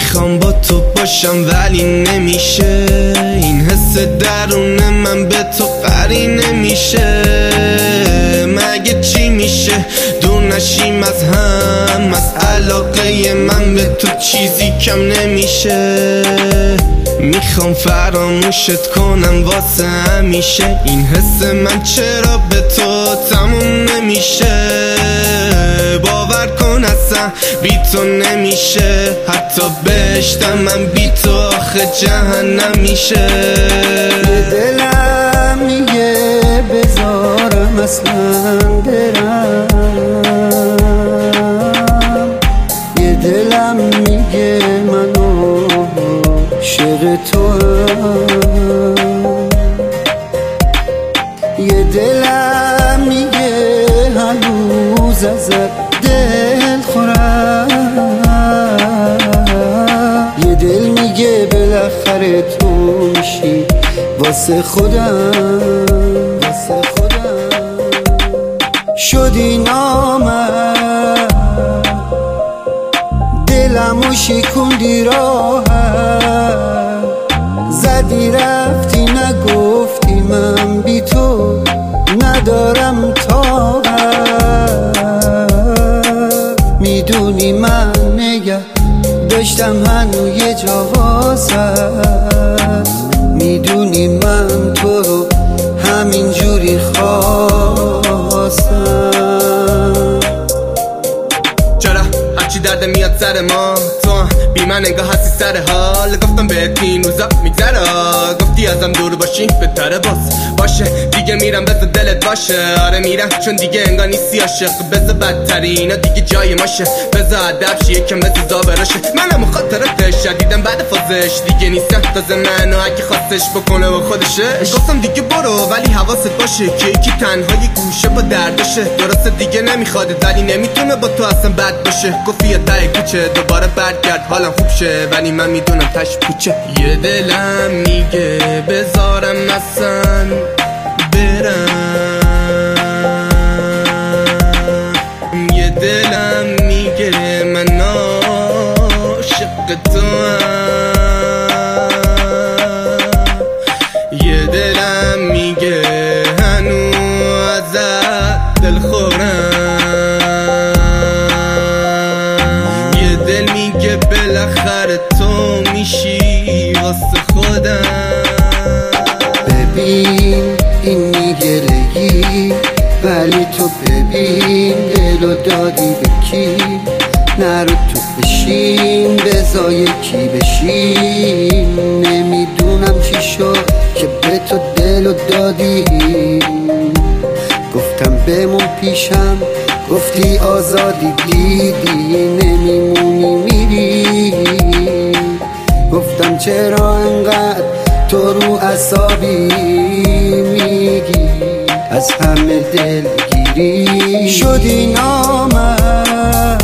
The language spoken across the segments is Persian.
میخوام با تو باشم ولی نمیشه، این حس درون من به تو قری نمیشه. مگه چی میشه دور نشیم از هم، از علاقه من به تو چیزی کم نمیشه. میخوام فراموشت کنم واسه همیشه، این حس من چرا به تو تموم نمیشه. باور کن اصلا بی تو نمیشه، حتی بهشتم من بی تو آخه جهنم میشه. یه دلم میگه بذارم اصلا برم، یه دلم میگه منو عاشق تو هم، یه دلم میگه هنوز ازت دل خورم، یه دل میگه بالاخره تو میشی واسه خودم. شدی نامم دلمو شکوندی راهم، زدی رفتی نگفتی من بی تو ندارم طاقت. میدونی من نگه داشتم هنو یه جا واسط، میدونی من تو رو همین جوری خواستم. چرا هرچی درد میاد سر ما تو بی من انگاه هستی سر حال. گفتم بهت این روزا میگذره، گفتی ازم دور باشی بهتره باشه دیگه میرم بذار دلت باشه. آره میرم چون دیگه انگاه نیستی عاشق، بذار بدترینا دیگه جای ماشه، بذار ادب شی یکم بذار زابراشه. منم خاطراتش شدیدم بعد فازش دیگه نیستم، تازه منو اگه خواستش بکنه و خودشه. گفتم دیگه برو ولی حواست باشه که یکی تنهایی گوشه با دردشه. درسته دیگه نمیخواد ولی نمیتونه با تو اصلا بد باشه. گفتی یا تای کوچه دوباره برگرد حالم خوب شه، ولی من میدونم تش پوچه. یه دلم میگه بذارم اصلا برم، یه دلم میگه من عاشق تو هم، یه دلم میگه هنو ازت دل خورم، یه دل میگه بالاخره تو میشی واسه خودم. ببین این میگرهی ولی تو ببین دلو دادی به کی، نرو تو بشین بزا یکی بشین. نمیدونم چی شد که به تو دلو دادی، گفتم بمون پیشم گفتی آزادی دیدی نمیمونی میری. گفتم چرا انقدر تو رو اعصابی میگی، از همه دلگیری شدی نامم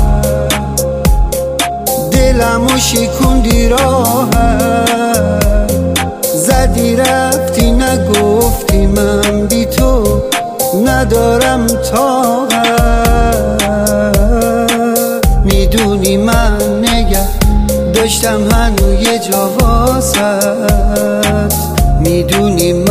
دلمو شکوندی راهم، زدی رفتی نگفتی من بی تو ندارم طاقت. میدونی من نگه داشتم هنو یه جا واسط، میدونی